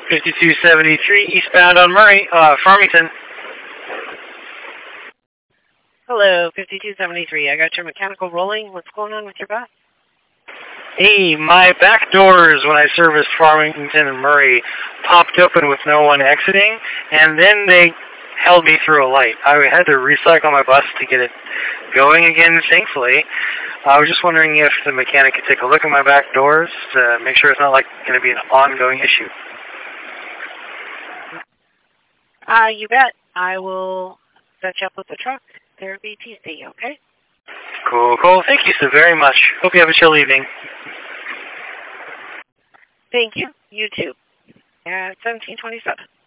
5273 eastbound on Murray, Farmington. Hello, 5273. I got your mechanical rolling. What's going on with your back? Hey, my back doors when I serviced Farmington and Murray popped open with no one exiting, and then they held me through a light. I had to recycle my bus to get it going again, thankfully. I was just wondering if the mechanic could take a look at my back doors to make sure it's not going to be an ongoing issue. You bet. I will set you up with the truck. Therapy Tuesday, okay? Cool. Thank you so very much. Hope you have a chill evening. Thank you. You too. At 1727.